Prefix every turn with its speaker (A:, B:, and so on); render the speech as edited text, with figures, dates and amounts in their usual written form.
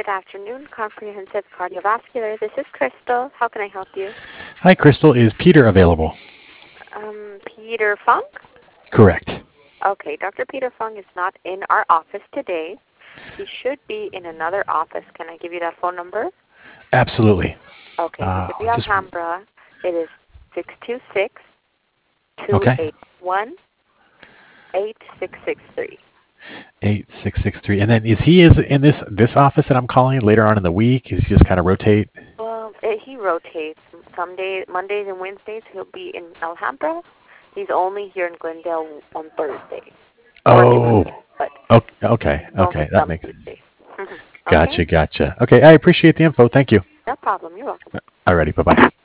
A: afternoon, Comprehensive Cardiovascular. This is Crystal. How can I help you?
B: Hi, Crystal. Is Peter available?
A: Peter Funk?
B: Correct.
A: Okay, Dr. Peter Funk is not in our office today. He should be in another office. Can I give you that phone number?
B: Absolutely.
A: Okay, we could be Alhambra. It is 626
B: Okay.
A: 281 8663.
B: 8663. And then is he in this office that I'm calling later on in the week? Is he just kind of rotate?
A: Well, he rotates. Some days, Mondays and Wednesdays, he'll be in Alhambra. He's only here in Glendale on Thursdays.
B: Oh,
A: But
B: okay.
A: only
B: That
A: some
B: makes
A: Tuesdays. Okay?
B: Gotcha. Okay, I appreciate the info. Thank you.
A: No problem. You're welcome.
B: Alrighty, bye-bye.